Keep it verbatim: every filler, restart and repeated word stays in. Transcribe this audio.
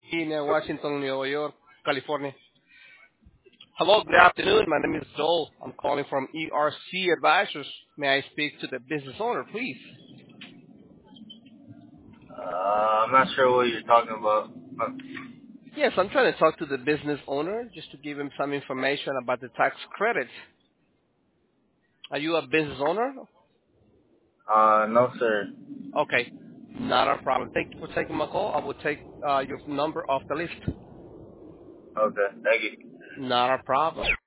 in uh, Washington, New York, California. Hello, good afternoon. My name is Joel. I'm calling from E R C Advisors. May I speak to the business owner, please? Uh, I'm not sure what you're talking about. Yes, I'm trying to talk to the business owner just to give him some information about the tax credits. Are you a business owner? Uh, no, sir. Okay, not a problem. Thank you for taking my call. I will take uh, your number off the list. Okay, thank you. Not a problem.